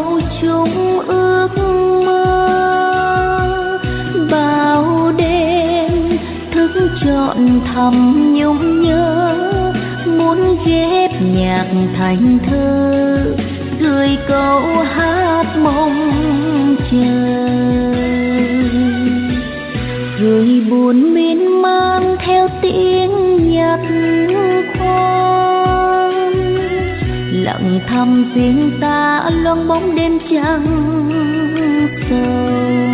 nhau chung ước mơ. Bao đêm thức trọn thầm nhung nhớ, muốn ghép nhạc thành thơ, gửi câu hát mong chờ. Rồi buồn miên man theo tiếng nhạc khoan, lặng thầm riêng ta loang bóng đêm trăng sầu.